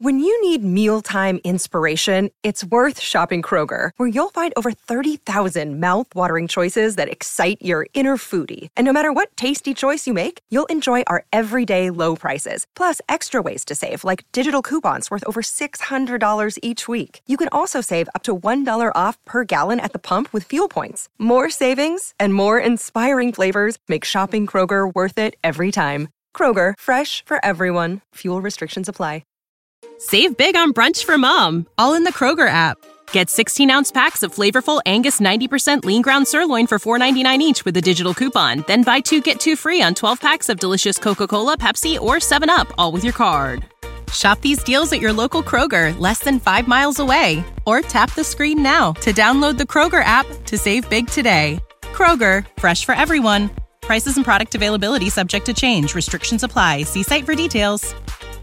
When you need mealtime inspiration, it's worth shopping Kroger, where you'll find over 30,000 mouth-watering choices that excite your inner foodie. And no matter what tasty choice you make, you'll enjoy our everyday low prices, plus extra ways to save, like digital coupons worth over $600 each week. You can also save up to $1 off per gallon at the pump with fuel points. More savings and more inspiring flavors make shopping Kroger worth it every time. Kroger, fresh for everyone. Fuel restrictions apply. Save big on brunch for mom, all in the Kroger app. Get 16-ounce packs of flavorful Angus 90% lean ground sirloin for $4.99 each with a digital coupon. Then buy 2, get 2 free on 12 packs of delicious Coca-Cola, Pepsi, or 7-Up, all with your card. Shop these deals at your local Kroger, less than 5 miles away. Or tap the screen now to download the Kroger app to save big today. Kroger, fresh for everyone. Prices and product availability subject to change. Restrictions apply. See site for details.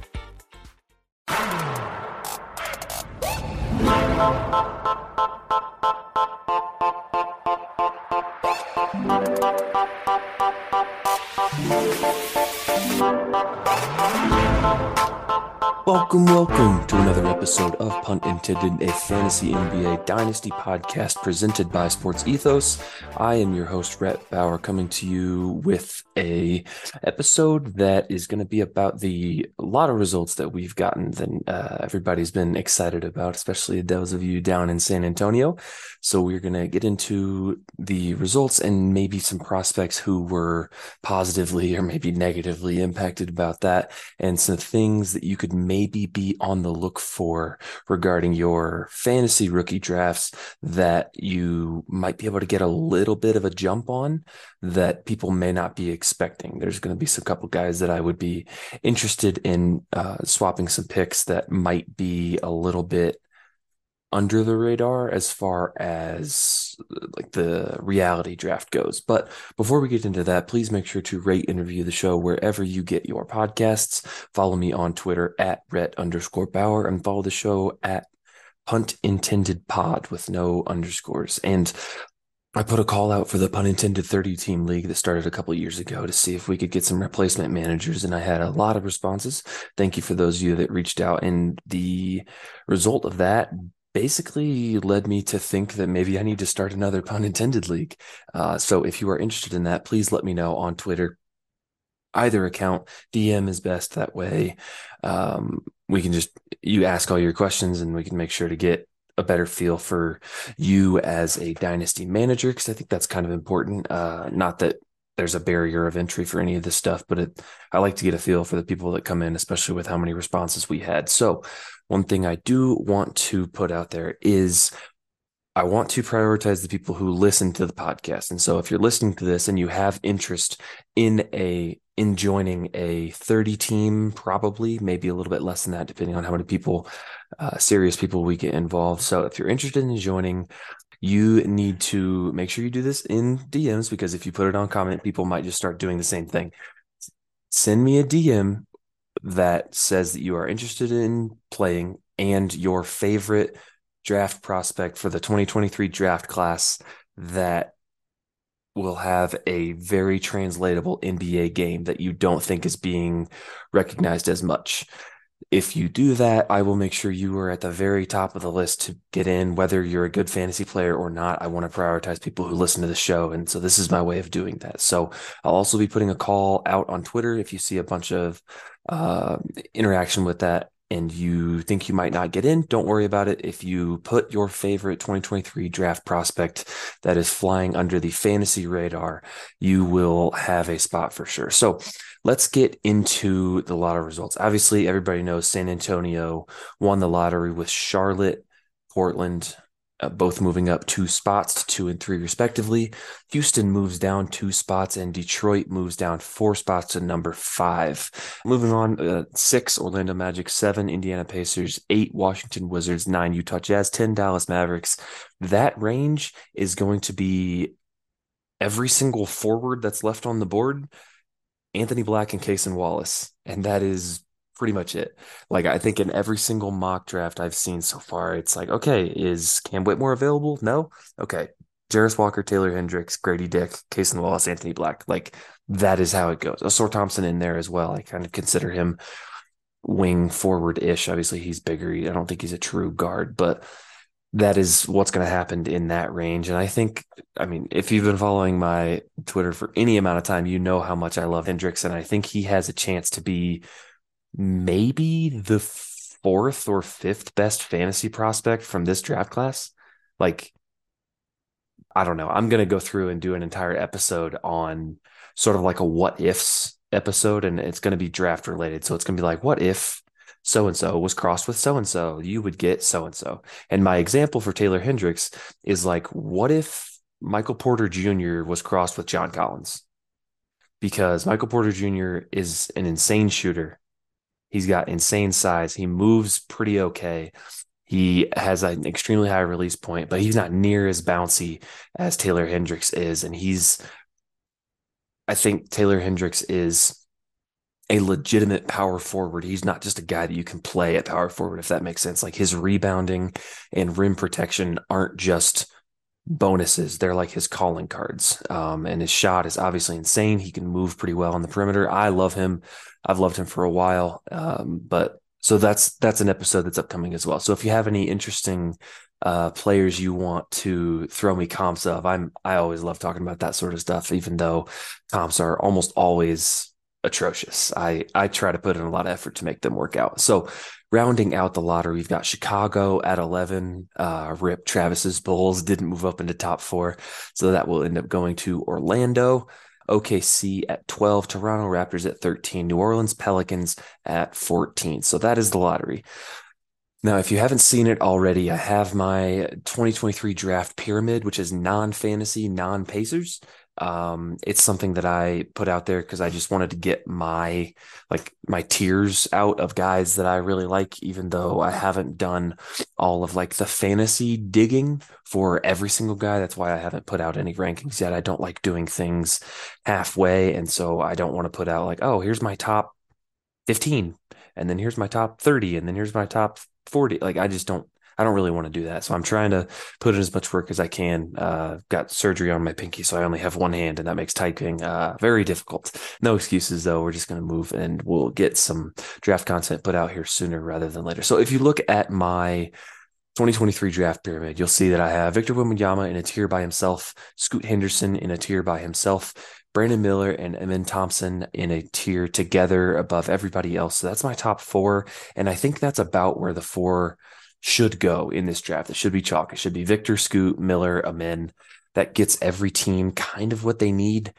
Welcome to another episode of Punt Intended, a fantasy NBA dynasty podcast presented by Sports Ethos. I am your host, Rhett Bauer, coming to you with a episode that is going to be about a lot of results that we've gotten that everybody's been excited about, especially those of you down in San Antonio. So we're going to get into the results and maybe some prospects who were positively or maybe negatively impacted about that, and some things that you could maybe be on the look for regarding your fantasy rookie drafts that you might be able to get a little bit of a jump on that people may not be expecting. There's going to be some couple guys that I would be interested in swapping some picks that might be a little bit under the radar as far as like the reality draft goes. But before we get into that, please make sure to rate and review the show wherever you get your podcasts. Follow me on Twitter at Rhett_Bauer and follow the show at Punt Intended Pod with no underscores. And I put a call out for the Pun Intended 30-team league that started a couple of years ago to see if we could get some replacement managers, and I had a lot of responses. Thank you for those of you that reached out, and the result of that basically led me to think that maybe I need to start another Pun Intended league. So if you are interested in that, please let me know on Twitter. Either account, DM is best that way. We can you ask all your questions and we can make sure to get a better feel for you as a dynasty manager, because I think that's kind of important. Not that there's a barrier of entry for any of this stuff, but I like to get a feel for the people that come in, especially with how many responses we had. So one thing I do want to put out there is I want to prioritize the people who listen to the podcast. And so if you're listening to this and you have interest in joining a 30 team, probably maybe a little bit less than that, depending on how many people, serious people we get involved. So if you're interested in joining, you need to make sure you do this in DMs, because if you put it on comment, people might just start doing the same thing. Send me a DM that says that you are interested in playing and your favorite draft prospect for the 2023 draft class that will have a very translatable NBA game that you don't think is being recognized as much. If you do that, I will make sure you are at the very top of the list to get in, whether you're a good fantasy player or not. I want to prioritize people who listen to the show. And so this is my way of doing that. So I'll also be putting a call out on Twitter. If you see a bunch of interaction with that and you think you might not get in, don't worry about it. If you put your favorite 2023 draft prospect that is flying under the fantasy radar, you will have a spot for sure. So let's get into the lottery results. Obviously, everybody knows San Antonio won the lottery with Charlotte, Portland, both moving up 2 spots to 2 and 3 respectively. Houston moves down 2 spots and Detroit moves down 4 spots to number 5. Moving on, 6 Orlando Magic, 7 Indiana Pacers, 8 Washington Wizards, 9 Utah Jazz, 10 Dallas Mavericks. That range is going to be every single forward that's left on the board, Anthony Black and Cason Wallace, and that is pretty much it. Like, I think in every single mock draft I've seen so far, it's like, okay, is Cam Whitmore available? No? Okay. Jarris Walker, Taylor Hendricks, Grady Dick, Cason Wallace, Anthony Black. Like, that is how it goes. Osor Thompson in there as well. I kind of consider him wing forward-ish. Obviously, he's bigger. I don't think he's a true guard, but that is what's going to happen in that range. And I think, I mean, if you've been following my Twitter for any amount of time, you know how much I love Hendricks, and I think he has a chance to be maybe the fourth or fifth best fantasy prospect from this draft class. Like, I don't know. I'm going to go through and do an entire episode on sort of like a what ifs episode, and it's going to be draft related. So it's going to be like, what if so and so was crossed with so and so? You would get so and so. And my example for Taylor Hendricks is like, what if Michael Porter Jr. was crossed with John Collins? Because Michael Porter Jr. is an insane shooter. He's got insane size. He moves pretty okay. He has an extremely high release point, but he's not near as bouncy as Taylor Hendricks is. And I think Taylor Hendricks is a legitimate power forward. He's not just a guy that you can play at power forward, if that makes sense. Like his rebounding and rim protection aren't just bonuses. They're like his calling cards. And his shot is obviously insane. He can move pretty well on the perimeter. I love him. I've loved him for a while. But so that's an episode that's upcoming as well. So if you have any interesting players you want to throw me comps of, I always love talking about that sort of stuff, even though comps are almost always atrocious. I try to put in a lot of effort to make them work out. So rounding out the lottery, we've got Chicago at 11. Rip Travis's Bulls didn't move up into top 4. So that will end up going to Orlando. OKC at 12, Toronto Raptors at 13, New Orleans Pelicans at 14. So that is the lottery. Now, if you haven't seen it already, I have my 2023 draft pyramid, which is non-fantasy, non-Pacers. It's something that I put out there because I just wanted to get my tiers out of guys that I really like, even though I haven't done all of like the fantasy digging for every single guy. That's why I haven't put out any rankings yet. I don't like doing things halfway. And so I don't want to put out like, oh, here's my top 15, and then here's my top 30, and then here's my top 40. Like, I don't really want to do that. So I'm trying to put in as much work as I can. Got surgery on my pinky, so I only have one hand, and that makes typing very difficult. No excuses, though. We're just going to move, and we'll get some draft content put out here sooner rather than later. So if you look at my 2023 draft pyramid, you'll see that I have Victor Wembanyama in a tier by himself, Scoot Henderson in a tier by himself, Brandon Miller and Amen Thompson in a tier together above everybody else. So that's my top 4. And I think that's about where the 4 should go in this draft. It should be chalk. It should be Victor, Scoot, Miller, Amen. That gets every team kind of what they need.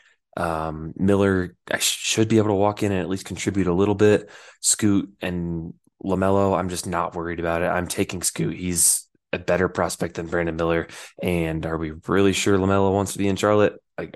Miller, I should be able to walk in and at least contribute a little bit. Scoot and LaMelo, I'm just not worried about it. I'm taking Scoot. He's a better prospect than Brandon Miller. And are we really sure LaMelo wants to be in Charlotte?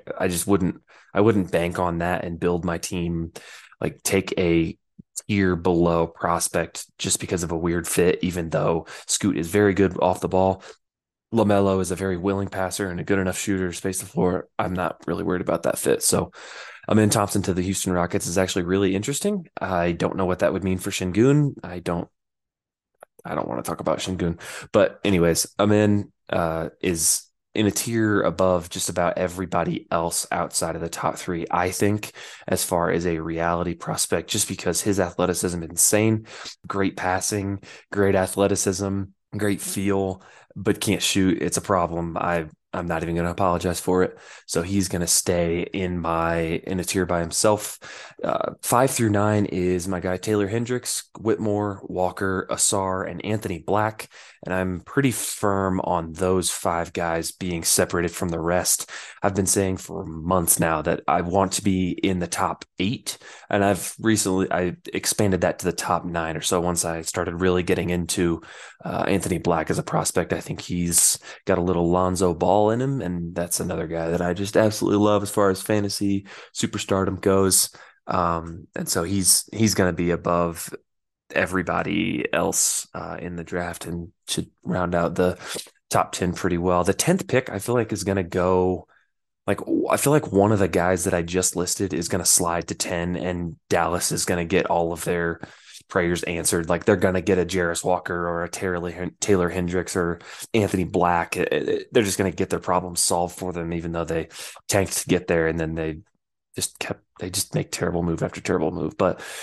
I wouldn't bank on that and build my team, like take a tier below prospect just because of a weird fit, even though Scoot is very good off the ball. LaMelo is a very willing passer and a good enough shooter to space the floor. I'm not really worried about that fit. So Amen Thompson to the Houston Rockets is actually really interesting. I don't know what that would mean for Şengün. I don't want to talk about Şengün. But anyways, Amen is in a tier above just about everybody else outside of the top 3, I think, as far as a reality prospect, just because his athleticism is insane, great passing, great athleticism, great feel, but can't shoot. It's a problem. I'm not even going to apologize for it. So he's going to stay in a tier by himself. 5 through 9 is my guy Taylor Hendricks, Whitmore, Walker, Ausar, and Anthony Black. And I'm pretty firm on those 5 guys being separated from the rest. I've been saying for months now that I want to be in the top 8. And I expanded that to the top 9 or so once I started really getting into Anthony Black as a prospect. I think he's got a little Lonzo Ball in him, and that's another guy that I just absolutely love as far as fantasy superstardom goes. And so he's going to be above everybody else in the draft and should round out the top 10 pretty well. The 10th pick, I feel like, is going to go, like, I feel like one of the guys that I just listed is going to slide to 10, and Dallas is going to get all of their prayers answered. Like, they're going to get a Jarris Walker or a Taylor Hendricks or Anthony Black. They're just going to get their problems solved for them, even though they tanked to get there, and then they just make terrible move after terrible move. But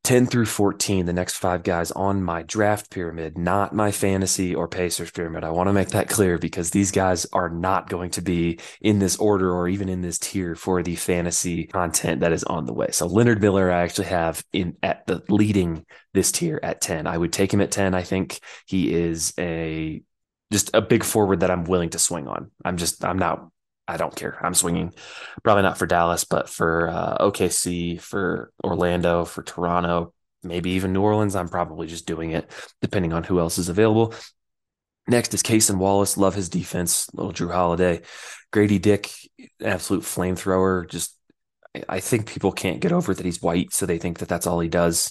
10 through 14, the next 5 guys on my draft pyramid, not my fantasy or Pacers pyramid. I want to make that clear because these guys are not going to be in this order or even in this tier for the fantasy content that is on the way. So Leonard Miller, I actually have at the leading this tier at 10. I would take him at 10. I think he is just a big forward that I'm willing to swing on. I don't care. I'm swinging, probably not for Dallas, but for OKC, for Orlando, for Toronto, maybe even New Orleans. I'm probably just doing it depending on who else is available. Next is Cason Wallace. Love his defense. Little Drew Holiday. Grady Dick, absolute flamethrower. I think people can't get over that he's white, so they think that that's all he does.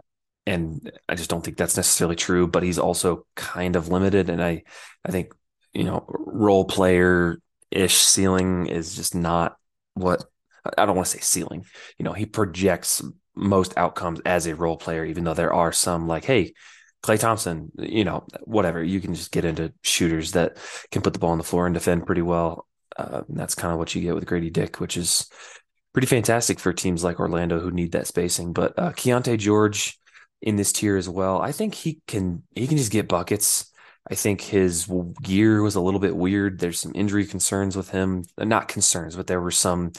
And I just don't think that's necessarily true, but he's also kind of limited. And I think, role player ish ceiling is just not what I don't want to say ceiling. He projects most outcomes as a role player, even though there are some like, hey, Klay Thompson, whatever. You can just get into shooters that can put the ball on the floor and defend pretty well. That's kind of what you get with Grady Dick, which is pretty fantastic for teams like Orlando who need that spacing. But Keontae George in this tier as well. I think he can just get buckets. I think his year was a little bit weird. There's some injury concerns with him. Not concerns, but there were some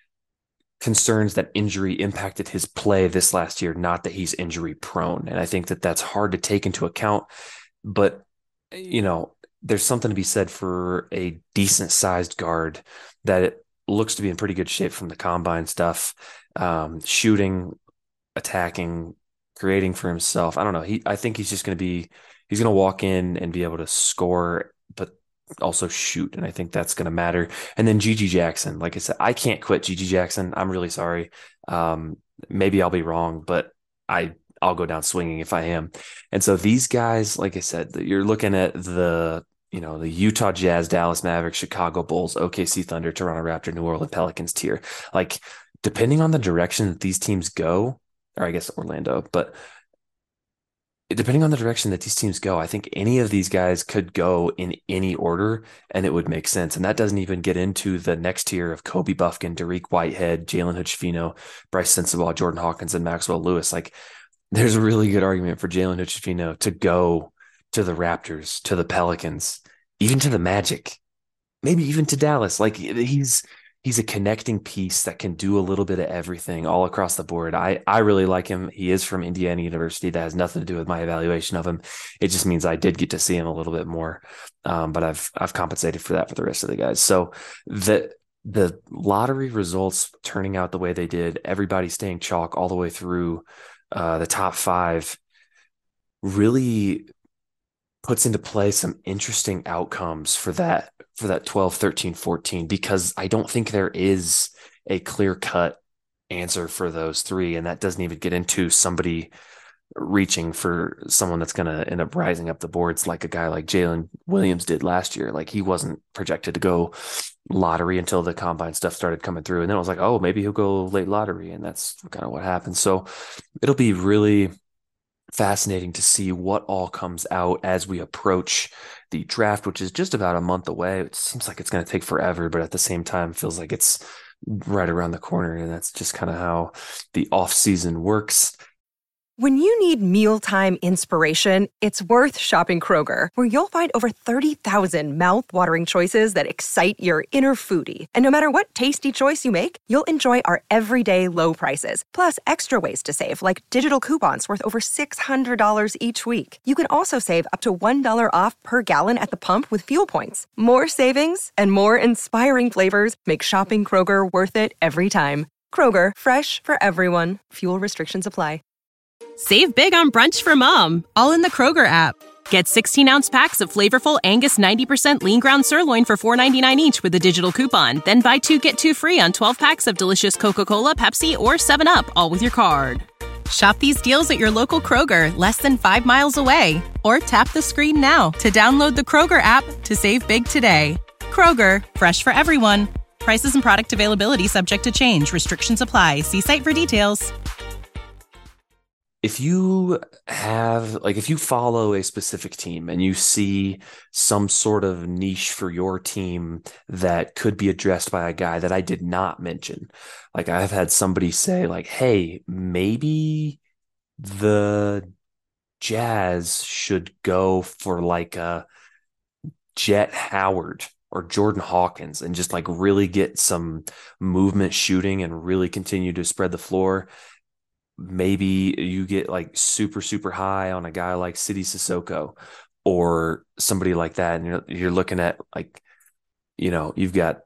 concerns that injury impacted his play this last year, not that he's injury prone. And I think that that's hard to take into account. But, there's something to be said for a decent sized guard that it looks to be in pretty good shape from the combine stuff, shooting, attacking, creating for himself. I don't know. I think he's just going to walk in and be able to score, but also shoot. And I think that's going to matter. And then Gigi Jackson, like I said, I can't quit Gigi Jackson. I'm really sorry. Maybe I'll be wrong, but I'll go down swinging if I am. And so these guys, like I said, you're looking at the Utah Jazz, Dallas Mavericks, Chicago Bulls, OKC Thunder, Toronto Raptors, New Orleans Pelicans tier. Like, depending on the direction that these teams go, or I guess Orlando, but depending on the direction that these teams go, I think any of these guys could go in any order and it would make sense. And that doesn't even get into the next tier of Kobe Buffkin, Dariq Whitehead, Jalen Hood-Schifino, Bryce Sensabaugh, Jordan Hawkins, and Maxwell Lewis. Like, there's a really good argument for Jalen Hood-Schifino to go to the Raptors, to the Pelicans, even to the Magic, maybe even to Dallas. Like, he's a connecting piece that can do a little bit of everything all across the board. I really like him. He is from Indiana University. That has nothing to do with my evaluation of him. It just means I did get to see him a little bit more. But I've compensated for that for the rest of the guys. So the lottery results turning out the way they did, everybody staying chalk all the way through the top 5 really puts into play some interesting outcomes for that 12, 13, 14, because I don't think there is a clear-cut answer for those 3. And that doesn't even get into somebody reaching for someone that's going to end up rising up the boards like a guy like Jalen Williams did last year. Like, he wasn't projected to go lottery until the combine stuff started coming through. And then I was like, oh, maybe he'll go late lottery. And that's kind of what happened. So it'll be really fascinating to see what all comes out as we approach the draft, which is just about a month away. It seems like it's going to take forever, but at the same time feels like it's right around the corner. And that's just kind of how the off season works. When you need mealtime inspiration, it's worth shopping Kroger, where you'll find over 30,000 mouth-watering choices that excite your inner foodie. And no matter what tasty choice you make, you'll enjoy our everyday low prices, plus extra ways to save, like digital coupons worth over $600 each week. You can also save up to $1 off per gallon at the pump with fuel points. More savings and more inspiring flavors make shopping Kroger worth it every time. Kroger, fresh for everyone. Fuel restrictions apply. Save big on brunch for mom, all in the Kroger app. Get 16-ounce packs of flavorful Angus 90% lean ground sirloin for $4.99 each with a digital coupon. Then buy 2, get 2 free on 12 packs of delicious Coca-Cola, Pepsi, or 7-Up, all with your card. Shop these deals at your local Kroger, less than 5 miles away. Or tap the screen now to download the Kroger app to save big today. Kroger, fresh for everyone. Prices and product availability subject to change. Restrictions apply. See site for details. If you follow a specific team and you see some sort of niche for your team that could be addressed by a guy that I did not mention, like I've had somebody say like, hey, maybe the Jazz should go for like a Jet Howard or Jordan Hawkins and just like really get some movement shooting and really continue to spread the floor. Maybe you get like super, super high on a guy like Sidy Cissoko or somebody like that. And you're looking at like, you've got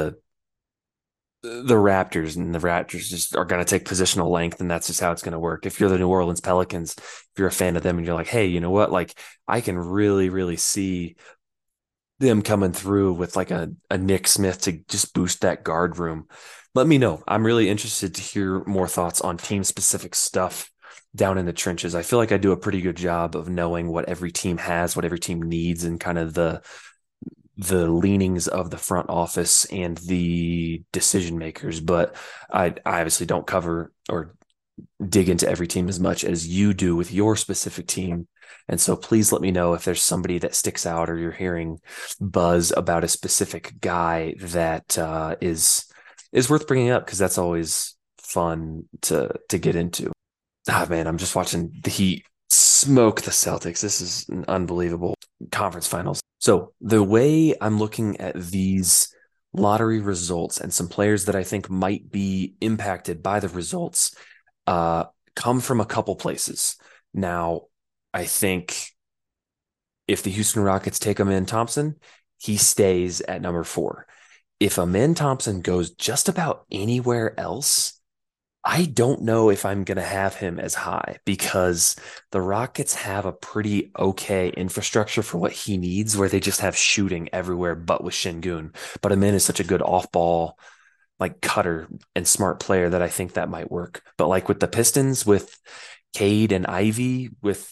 the Raptors, and the Raptors just are going to take positional length, and that's just how it's going to work. If you're the New Orleans Pelicans, if you're a fan of them and you're like, hey, you know what? Like, I can really, really see them coming through with like a Nick Smith to just boost that guard room. Let me know. I'm really interested to hear more thoughts on team specific stuff down in the trenches. I feel like I do a pretty good job of knowing what every team has, what every team needs, and kind of the leanings of the front office and the decision makers. But I obviously don't cover or dig into every team as much as you do with your specific team. And so please let me know if there's somebody that sticks out or you're hearing buzz about a specific guy that is worth bringing up, because that's always fun to get into. Man, I'm just watching the Heat smoke the Celtics. This is an unbelievable conference finals. So the way I'm looking at these lottery results and some players that I think might be impacted by the results come from a couple places. Now, I think if the Houston Rockets take Amen Thompson, he stays at number 4. If Amen Thompson goes just about anywhere else, I don't know if I'm going to have him as high, because the Rockets have a pretty okay infrastructure for what he needs, where they just have shooting everywhere but with Şengün. But Amen is such a good off-ball like cutter and smart player that I think that might work. But like with the Pistons, with Cade and Ivy, with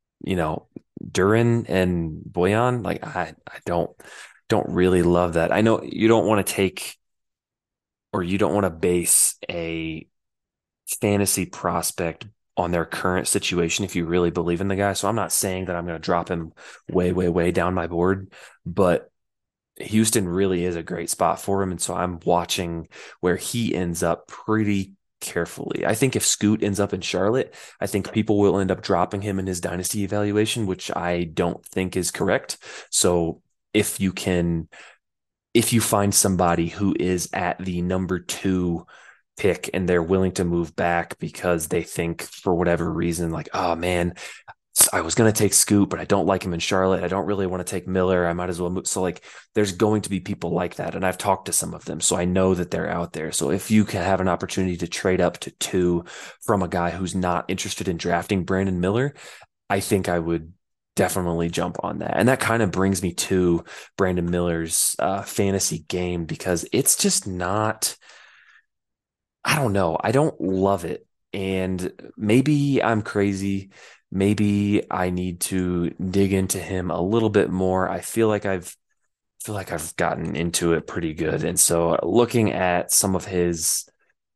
Duren and Bojan, like I don't really love that. I know you don't want to take, or you don't want to base a fantasy prospect on their current situation if you really believe in the guy. So I'm not saying that I'm going to drop him way, way, way down my board, but Houston really is a great spot for him. And so I'm watching where he ends up pretty carefully. I think if Scoot ends up in Charlotte, I think people will end up dropping him in his dynasty evaluation, which I don't think is correct. So if you find somebody who is at the number 2 pick and they're willing to move back because they think for whatever reason, like, oh man, I was going to take Scoot, but I don't like him in Charlotte. I don't really want to take Miller. I might as well move. So like, there's going to be people like that. And I've talked to some of them, so I know that they're out there. So if you can have an opportunity to trade up to 2 from a guy who's not interested in drafting Brandon Miller, I think I would definitely jump on that. And that kind of brings me to Brandon Miller's fantasy game, because it's just not, I don't know. I don't love it. And maybe I'm crazy. Maybe I need to dig into him a little bit more. I feel like I've gotten into it pretty good. And so looking at some of his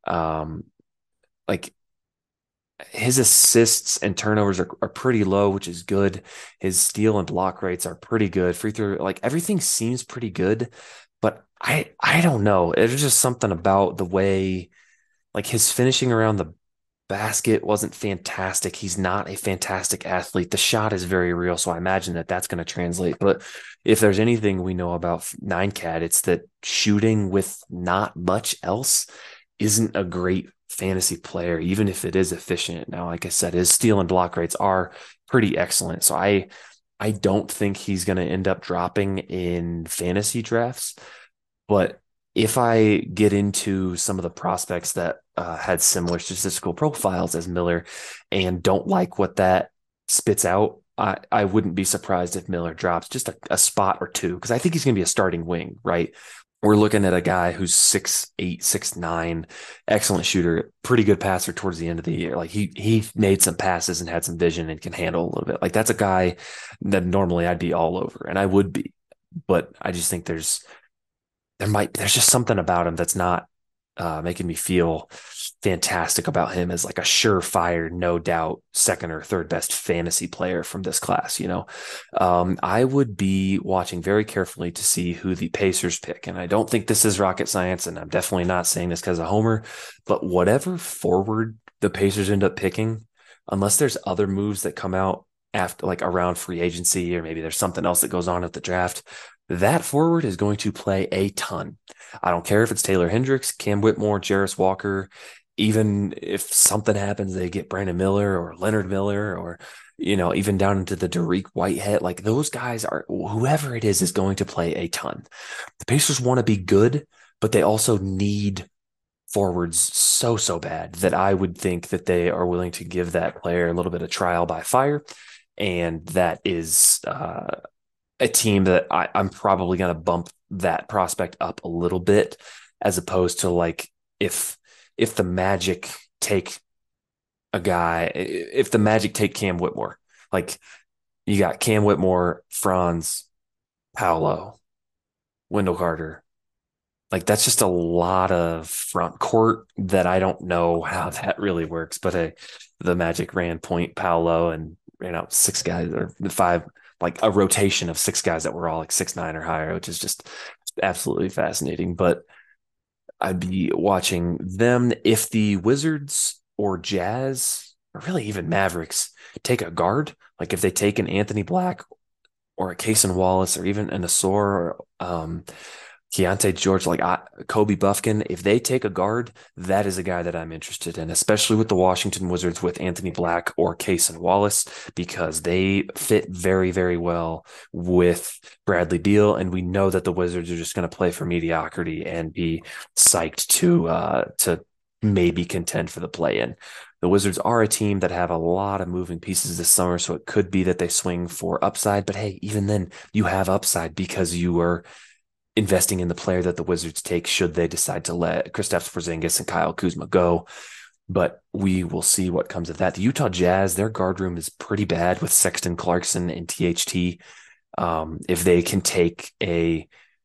like his assists and turnovers are pretty low, which is good. His steal and block rates are pretty good. Free throw, like everything seems pretty good, but I don't know. There's just something about the way, like his finishing around the basket wasn't fantastic. He's not a fantastic athlete. The shot is very real, so I imagine that that's going to translate. But if there's anything we know about 9Cat, it's that shooting with not much else isn't a great fantasy player, even if it is efficient. Now, like I said, his steal and block rates are pretty excellent. So I don't think he's going to end up dropping in fantasy drafts. But if I get into some of the prospects that had similar statistical profiles as Miller and don't like what that spits out, I wouldn't be surprised if Miller drops just a spot or 2, because I think he's going to be a starting wing, right? We're looking at a guy who's 6'8", 6'9", excellent shooter, pretty good passer towards the end of the year. Like he made some passes and had some vision and can handle a little bit. Like that's a guy that normally I'd be all over, and I would be, but I just think there's just something about him that's not making me feel fantastic about him as like a surefire, no doubt, second or third best fantasy player from this class. I would be watching very carefully to see who the Pacers pick. And I don't think this is rocket science, and I'm definitely not saying this because of Homer, but whatever forward the Pacers end up picking, unless there's other moves that come out after, like around free agency, or maybe there's something else that goes on at the draft, that forward is going to play a ton. I don't care if it's Taylor Hendricks, Cam Whitmore, Jarace Walker, even if something happens, they get Brandon Miller or Leonard Miller, or, even down into the Dariq Whitehead. Like, those guys are, whoever it is going to play a ton. The Pacers want to be good, but they also need forwards so bad that I would think that they are willing to give that player a little bit of trial by fire. And that is a team that I'm probably going to bump that prospect up a little bit, as opposed to like if the Magic take Cam Whitmore, like you got Cam Whitmore, Franz, Paolo, Wendell Carter. Like, that's just a lot of front court that I don't know how that really works. But hey, the Magic ran Point, Paolo, and six guys, or five, like a rotation of six guys that were all like 6'9" or higher, which is just absolutely fascinating. But I'd be watching them. If the Wizards or Jazz, or really even Mavericks, take a guard, like if they take an Anthony Black or a Cason Wallace, or even an Asor, or Keontae George, like Kobe Buffkin, if they take a guard, that is a guy that I'm interested in, especially with the Washington Wizards with Anthony Black or Cason Wallace, because they fit very, very well with Bradley Beal. And we know that the Wizards are just going to play for mediocrity and be psyched to maybe contend for the play-in. The Wizards are a team that have a lot of moving pieces this summer, so it could be that they swing for upside. But hey, even then, you have upside because you are investing in the player that the Wizards take should they decide to let Kristaps Porzingis and Kyle Kuzma go. But we will see what comes of that. The Utah Jazz, their guard room is pretty bad with Sexton Clarkson and THT. If they can take a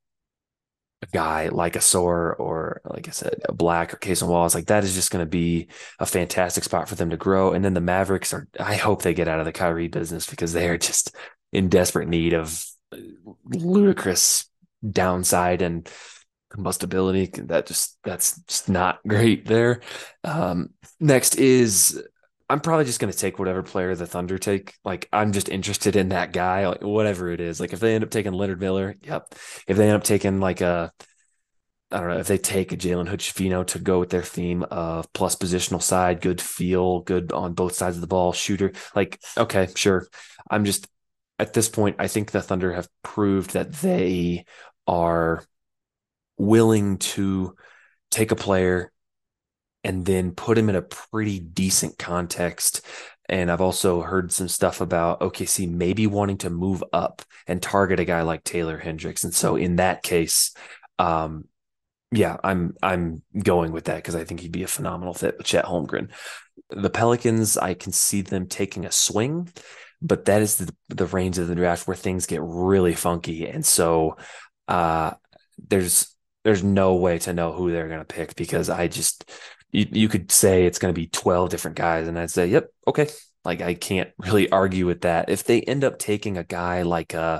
guy like Asor, or like I said, a Black or Cason Wallace, like that is just going to be a fantastic spot for them to grow. And then the Mavericks I hope they get out of the Kyrie business, because they are just in desperate need of ludicrous downside and combustibility. That's just not great there. Next is, I'm probably just going to take whatever player the Thunder take. Like, I'm just interested in that guy, like whatever it is. Like, if they end up taking Leonard Miller, yep. If they end up taking I don't know, if they take a Jalen Hood-Schifino to go with their theme of plus positional side, good feel, good on both sides of the ball, shooter, like, okay, sure. I'm just, at this point, I think the Thunder have proved that they are willing to take a player and then put him in a pretty decent context. And I've also heard some stuff about OKC maybe wanting to move up and target a guy like Taylor Hendricks. And so in that case, yeah, I'm going with that, because I think he'd be a phenomenal fit with Chet Holmgren. The Pelicans, I can see them taking a swing, but that is the range of the draft where things get really funky. And so there's no way to know who they're going to pick, because you could say it's going to be 12 different guys, and I'd say, yep, okay. Like, I can't really argue with that. If they end up taking a guy like a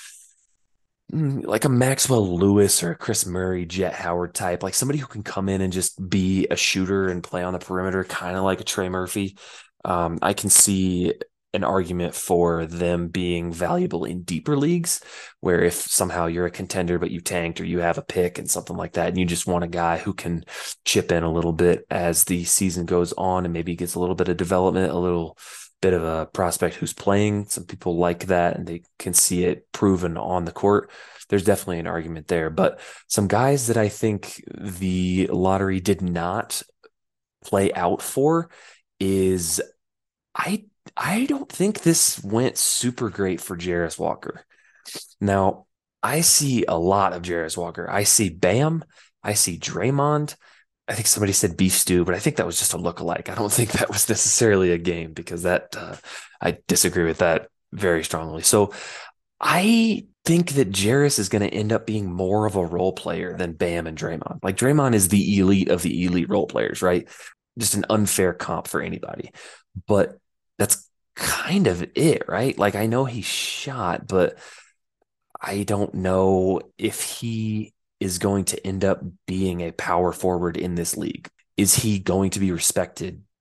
Maxwell Lewis or a Chris Murray, Jet Howard type, like somebody who can come in and just be a shooter and play on the perimeter, kind of like a Trey Murphy, I can see an argument for them being valuable in deeper leagues, where if somehow you're a contender but you tanked, or you have a pick and something like that, and you just want a guy who can chip in a little bit as the season goes on and maybe gets a little bit of development, a little bit of a prospect who's playing. Some people like that and they can see it proven on the court. There's definitely an argument there. But some guys that I think the lottery did not play out for is, I don't think this went super great for Jarace Walker. Now, I see a lot of Jarace Walker. I see Bam. I see Draymond. I think somebody said beef stew, but I think that was just a lookalike. I don't think that was necessarily a game, because that I disagree with that very strongly. So I think that Jarace is going to end up being more of a role player than Bam and Draymond. Like, Draymond is the elite of the elite role players, right? Just an unfair comp for anybody. But that's kind of it, right? Like, I know he shot, but I don't know if he is going to end up being a power forward in this league. Is he going to be respected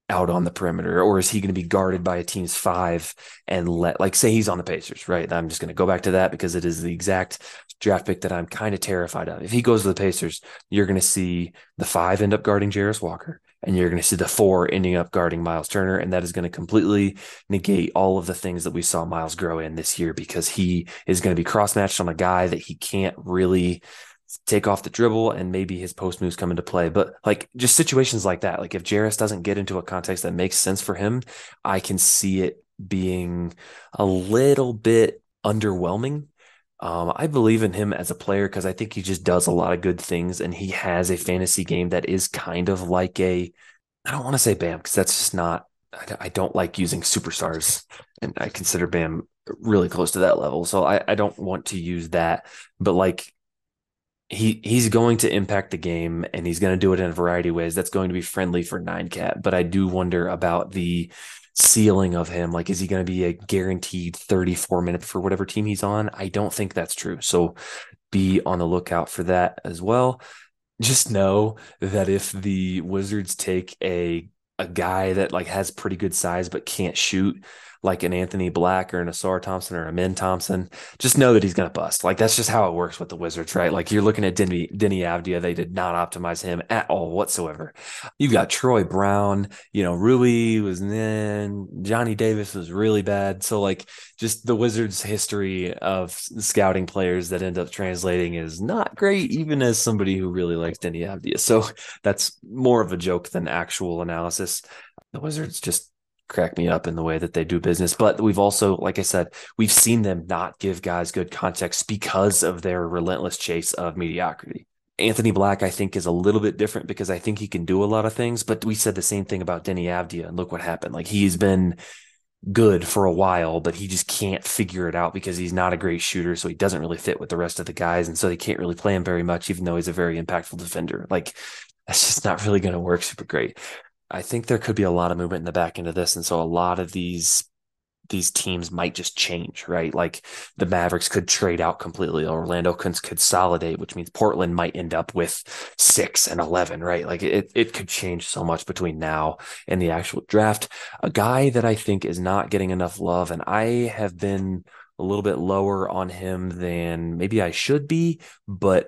out on the perimeter, or is he going to be guarded by a team's 5 and say he's on the Pacers, right? I'm just going to go back to that because it is the exact draft pick that I'm kind of terrified of. If he goes to the Pacers, you're going to see the 5 end up guarding Jarris Walker, and you're going to see the 4 ending up guarding Miles Turner, and that is going to completely negate all of the things that we saw Miles grow in this year, because he is going to be cross-matched on a guy that he can't really take off the dribble, and maybe his post moves come into play. But just situations like that, if Jarris doesn't get into a context that makes sense for him, I can see it being a little bit underwhelming. I believe in him as a player because I think he just does a lot of good things, and he has a fantasy game that is kind of like I don't want to say Bam, because that's just not, I don't like using superstars, and I consider Bam really close to that level. So I don't want to use that, but he's going to impact the game, and he's going to do it in a variety of ways that's going to be friendly for 9-cat. But I do wonder about the ceiling of him. Is he going to be a guaranteed 34 minutes for whatever team he's on? I don't think that's true. So be on the lookout for that as well. Just know that if the Wizards take a guy that has pretty good size but can't shoot, like an Anthony Black or an Asar Thompson or a Min Thompson, just know that he's going to bust. That's just how it works with the Wizards, right? You're looking at Deni Avdija. They did not optimize him at all whatsoever. You've got Troy Brown, Rui was in, Johnny Davis was really bad. So just the Wizards' history of scouting players that end up translating is not great, even as somebody who really likes Deni Avdija. So that's more of a joke than actual analysis. The Wizards just crack me up in the way that they do business. But we've also, like I said, we've seen them not give guys good context because of their relentless chase of mediocrity. Anthony Black, I think, is a little bit different because I think he can do a lot of things, but we said the same thing about Deni Avdija, and look what happened. He's been good for a while, but he just can't figure it out because he's not a great shooter, so he doesn't really fit with the rest of the guys, and so they can't really play him very much, even though he's a very impactful defender. That's just not really going to work super great. I think there could be a lot of movement in the back end of this. And so a lot of these teams might just change, right? The Mavericks could trade out completely. Orlando could consolidate, which means Portland might end up with 6 and 11, right? It could change so much between now and the actual draft. A guy that I think is not getting enough love, and I have been a little bit lower on him than maybe I should be, but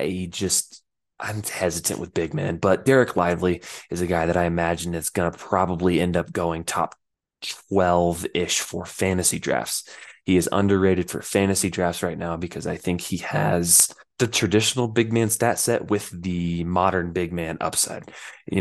I'm hesitant with big men, but Derek Lively is a guy that I imagine is going to probably end up going top 12-ish for fantasy drafts. He is underrated for fantasy drafts right now because I think he has the traditional big man stat set with the modern big man upside.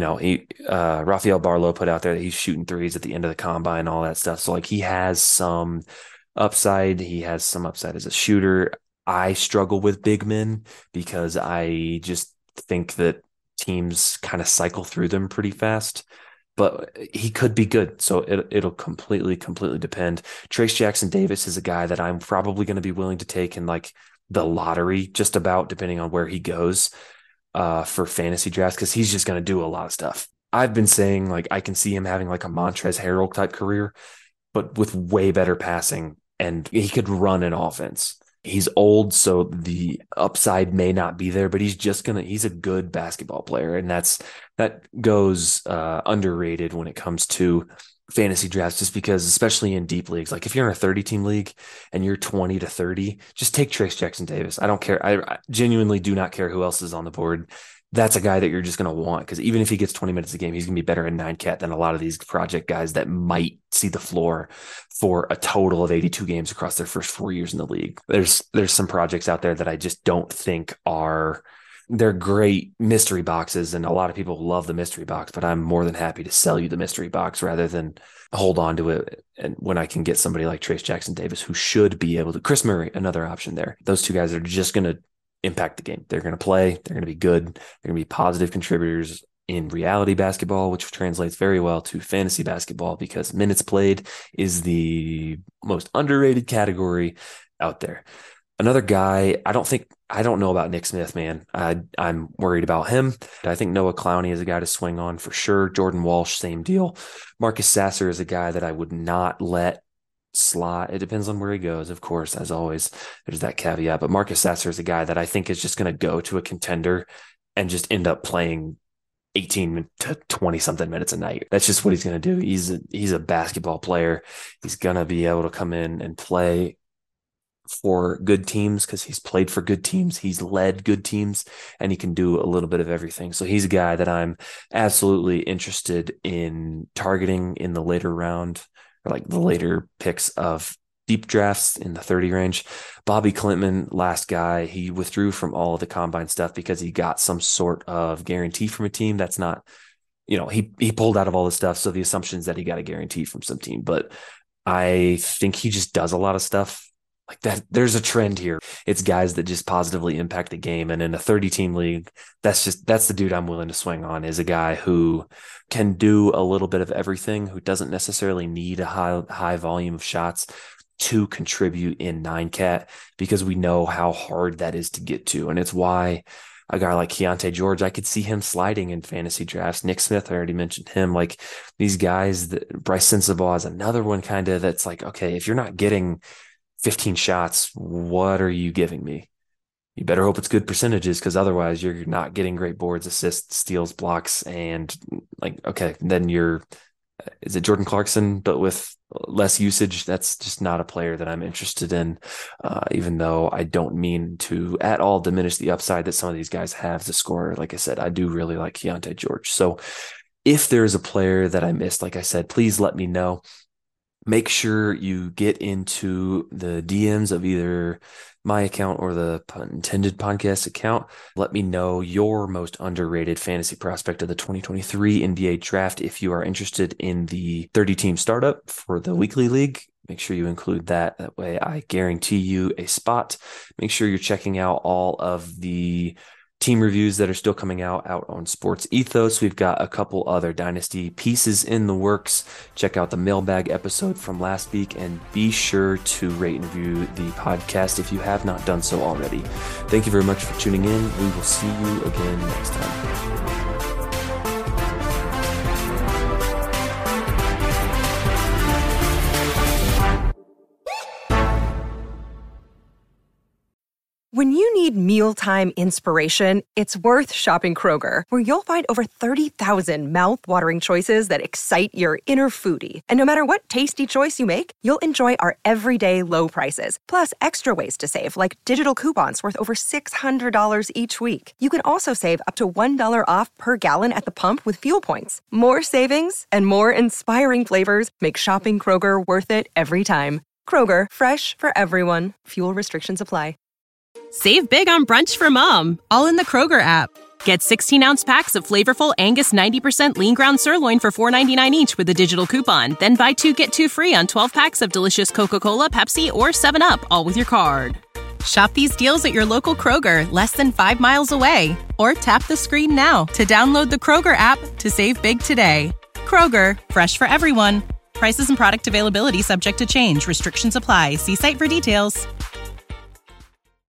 Rafael Barlow put out there that he's shooting threes at the end of the combine and all that stuff. So he has some upside. He has some upside as a shooter. I struggle with big men because I just think that teams kind of cycle through them pretty fast, but he could be good. So it'll completely depend. Trayce Jackson-Davis is a guy that I'm probably going to be willing to take in the lottery, just about, depending on where he goes for fantasy drafts, because he's just going to do a lot of stuff. I've been saying I can see him having a Montrezl Harrell type career, but with way better passing, and he could run an offense. He's old, so the upside may not be there, but he's a good basketball player. And that goes underrated when it comes to fantasy drafts, just because, especially in deep leagues, if you're in a 30-team league and you're 20 to 30, just take Trayce Jackson-Davis. I don't care. I genuinely do not care who else is on the board. That's a guy that you're just going to want, because even if he gets 20 minutes a game, he's going to be better in 9-cat than a lot of these project guys that might see the floor for a total of 82 games across their first 4 years in the league. There's some projects out there that I just don't think they're great mystery boxes, and a lot of people love the mystery box, but I'm more than happy to sell you the mystery box rather than hold on to it. And when I can get somebody like Trayce Jackson-Davis, who should be able to, Chris Murray, another option there. Those two guys are just going to impact the game. They're going to play. They're going to be good. They're going to be positive contributors in reality basketball, which translates very well to fantasy basketball, because minutes played is the most underrated category out there. Another guy, I don't know about Nick Smith, man. I'm worried about him. I think Noah Clowney is a guy to swing on for sure. Jordan Walsh, same deal. Marcus Sasser is a guy that I would not let slot. It depends on where he goes, of course, as always. There's that caveat. But Marcus Sasser is a guy that I think is just going to go to a contender and just end up playing 18 to 20 something minutes a night. That's just what he's going to do. He's a basketball player. He's going to be able to come in and play for good teams because he's played for good teams. He's led good teams, and he can do a little bit of everything. So he's a guy that I'm absolutely interested in targeting in the later round, or like the later picks of deep drafts in the 30 range. Bobby Klintman, last guy, he withdrew from all of the combine stuff because he got some sort of guarantee from a team. That's not, he pulled out of all the stuff. So the assumption is that he got a guarantee from some team, but I think he just does a lot of stuff like that. There's a trend here. It's guys that just positively impact the game. And in a 30-team league, that's the dude I'm willing to swing on, is a guy who can do a little bit of everything, who doesn't necessarily need a high volume of shots to contribute in 9-cat, because we know how hard that is to get to. And it's why a guy like Keontae George, I could see him sliding in fantasy drafts. Nick Smith, I already mentioned him. Like these guys, Bryce Sensabaugh is another one kind of that's like, okay, if you're not getting 15 shots, what are you giving me? You better hope it's good percentages, because otherwise you're not getting great boards, assists, steals, blocks, and like, okay, then is it Jordan Clarkson, but with less usage? That's just not a player that I'm interested in, even though I don't mean to at all diminish the upside that some of these guys have as a scorer. Like I said, I do really like Keontae George. So if there's a player that I missed, like I said, please let me know. Make sure you get into the DMs of either my account or the Pun Intended podcast account. Let me know your most underrated fantasy prospect of the 2023 NBA draft. If you are interested in the 30-team startup for the weekly league, make sure you include that. That way I guarantee you a spot. Make sure you're checking out all of the team reviews that are still coming out on Sports Ethos. We've got a couple other Dynasty pieces in the works. Check out the mailbag episode from last week, and be sure to rate and review the podcast if you have not done so already. Thank you very much for tuning in. We will see you again next time. When you need mealtime inspiration, it's worth shopping Kroger, where you'll find over 30,000 mouth-watering choices that excite your inner foodie. And no matter what tasty choice you make, you'll enjoy our everyday low prices, plus extra ways to save, like digital coupons worth over $600 each week. You can also save up to $1 off per gallon at the pump with fuel points. More savings and more inspiring flavors make shopping Kroger worth it every time. Kroger, fresh for everyone. Fuel restrictions apply. Save big on brunch for mom, all in the Kroger app. Get 16-ounce packs of flavorful Angus 90% lean ground sirloin for $4.99 each with a digital coupon. Then buy 2, get 2 free on 12 packs of delicious Coca-Cola, Pepsi, or 7-Up, all with your card. Shop these deals at your local Kroger, less than 5 miles away. Or tap the screen now to download the Kroger app to save big today. Kroger, fresh for everyone. Prices and product availability subject to change. Restrictions apply. See site for details.